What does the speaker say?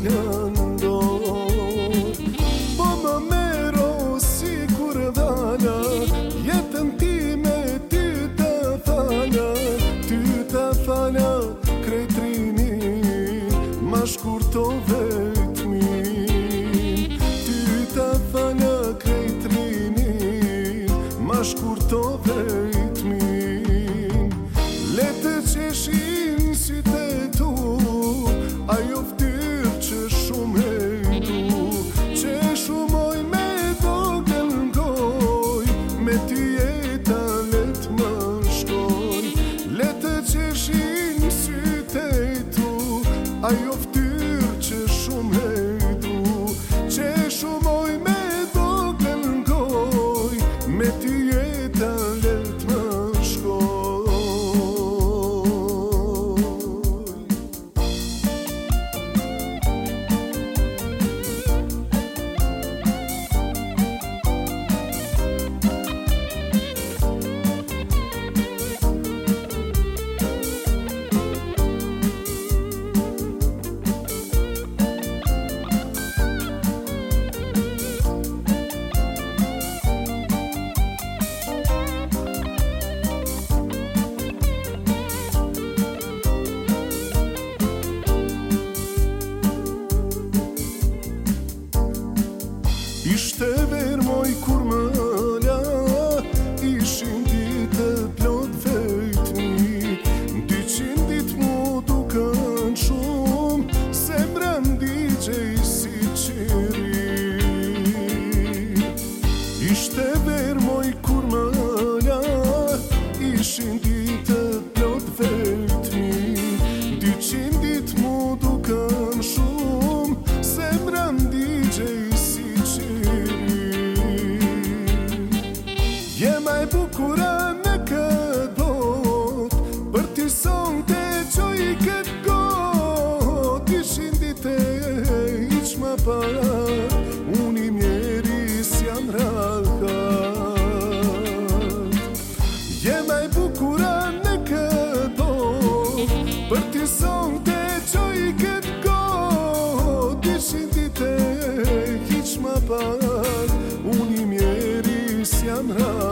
voglandor. Po më mero si kur dhala, jetën time ty të fala, krejt rinin, ma shkurtove t'min. Ty të fala krejt rinin, ma shkurtove t'min. Letë që shin si të tu, ajo ftyrë që shumë e du, që shumoj me vogël ngoj, me ty jeta let më shkoj. Letë që shin si të tu, ajo ftyrë që shumë e du, që shumoj me vogël ngoj, me ty jeta let më shkoj. Ishte verë moj kur më la, ishin ditë plot vetmi. 200 ditë mu dukan shumë, zemra ndigjej si qiri. Ishte verë moj kur më la, ishin ditë plot vetmi. 200 ditë mu dukan shumë, zemra ndigjej si je maj bukura në këtë bot, për ti son të qoj këtë got. Ishin dite iq më pak, unë I mjeris jam rahat. Je maj bukura në këtë bot, për ti son të qoj këtë got. Ishin dite iq më pak, unë I mjeris jam rahat.